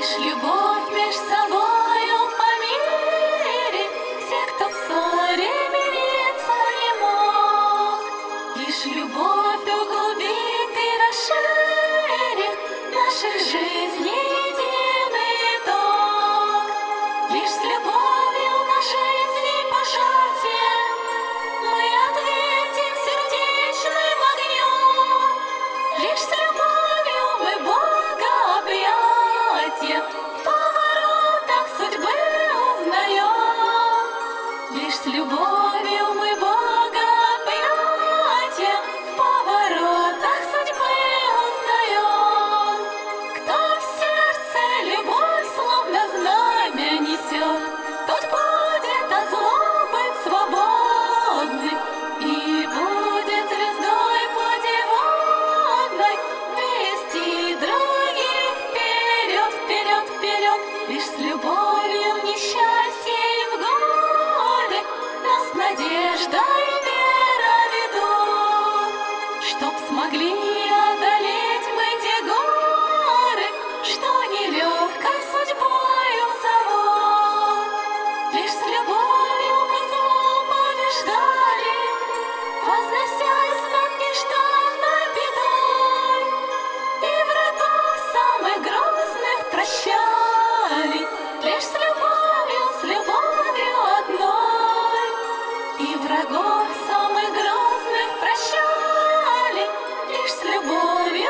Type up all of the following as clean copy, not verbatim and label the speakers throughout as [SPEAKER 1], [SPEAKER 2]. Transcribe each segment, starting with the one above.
[SPEAKER 1] Лишь любовь меж собою помирит всех, кто в ссоре мириться не мог. Лишь любовь углубит и расширит наших жизней единый итог. Лишь с любовью на жизни пожатие мы ответим сердечным огнем. Лишь с любовью мы Бога объятия в поворотах судьбы узнаем. Лишь с любовью мы Бога объятия в поворотах судьбы узнаем. Кто в сердце любовь словно знамя несет, тот будет от злобы свободный и будет звездой путеводной вести других вперед, вперед, вперед. Лишь с любовью в несчастье и в горе нас надежда и вера ведут, чтоб смогли одолеть мы те горы, что нелегкой судьбою зовут. Лишь с любовью мы зло побеждали, возносясь над нежданной бедой, и врагов самых грозных прощали. Лишь с любовью одной, и врагов самых грозных прощали. Лишь с любовью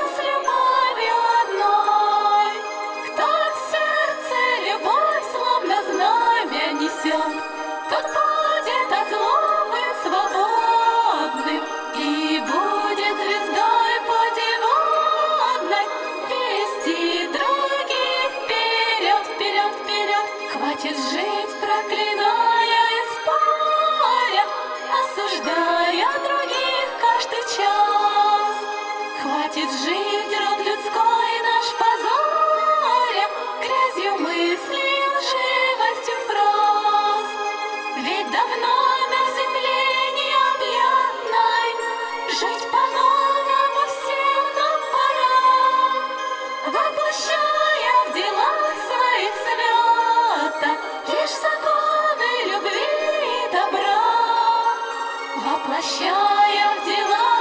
[SPEAKER 1] одной. Кто в сердце любовь словно знамя несет, тот будет от злобы свободным и будет звездой путеводной вести других вперед, вперед, вперед. Хватит жить, проклиная и споря, осуждая других каждый час. Хватит жить, род людской наш позоря, грязью мыслей, лживостью фраз. Ведь давно на земле необъятной жить по-новому всем нам пора, воплощая в делах своих свято лишь законы любви и добра, воплощая в делах